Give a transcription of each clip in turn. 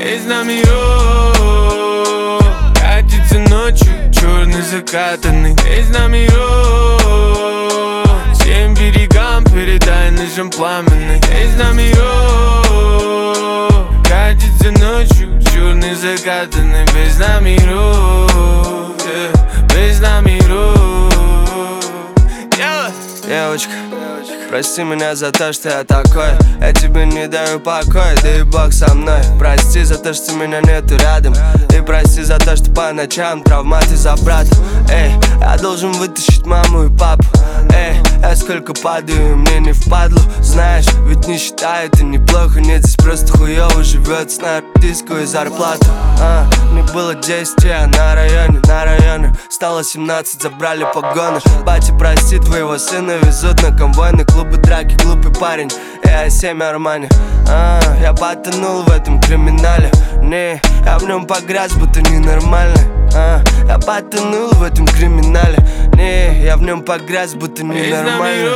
из номеров. Катится ночью черный закатанный из номеров. Всем берегам передай ножом пламенный из номеров. Катится ночью черный закатанный без номеров, без номеров. Девочка, прости меня за то, что я такой. Я тебе не даю покоя, да и Бог со мной. Прости за то, что меня нету рядом. И прости за то, что по ночам травмат из-за брата. Эй, я должен вытащить маму и папу. Эй, я сколько падаю, мне не впадло. Знаешь, ведь не считаю это неплохо. Нет, здесь просто хуёво живётся на родительскую зарплату. Мне было 10, я на районе. Стало 17, забрали погоны. Батя, прости, твоего сына везут на конвойные клубы, драки, глупый парень. Я 7 Армани. Я потонул в этом криминале. Не, я в нем погряз, будто ненормальный. Я потонул в этом криминале. Не, я в нем погряз, будто ненормальный.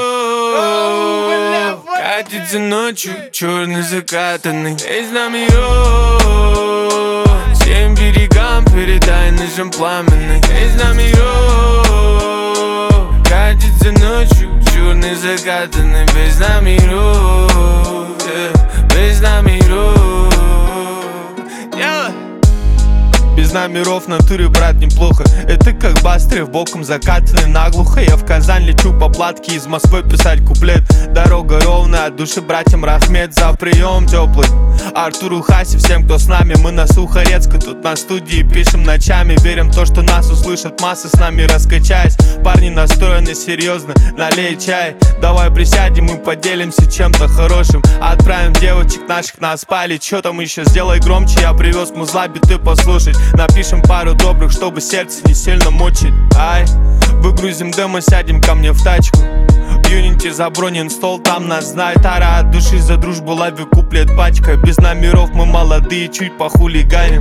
Катится ночью черный закатанный из номеров. Всем берегам передай ножом пламенный из номеров. Катится ночью черный закатанный без номеров, без номеров. Без номеров в натуре, брат, неплохо. Это как Бастрев, боком закатанный наглухо. Я в Казань лечу по платке, из Москвы писать куплет. Дорога ровная, от души братьям Рахмет за прием теплый. Артуру Хаси, всем, кто с нами, мы на Сухарецка. Тут на студии пишем ночами, верим в то, что нас услышат массы, с нами раскачаясь. Парни настроены серьезно, налей чай. Давай присядем и поделимся чем-то хорошим. Отправим девочек наших на спали. Чё там еще, сделай громче, я привез музла, биты послушать. Напишем пару добрых, чтобы сердце не сильно мучить. Ай, выгрузим демо, сядем ко мне в тачку. В Юнити забронен стол, там нас знает ара. От души за дружбу лови куплет пачка. Без номеров мы молодые, чуть похулиганим.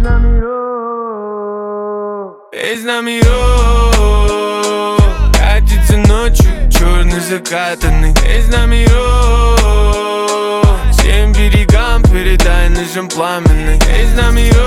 Без номеров. Катится ночью черный закатанный из номеров. Всем берегам передай ножом пламенный из номеров.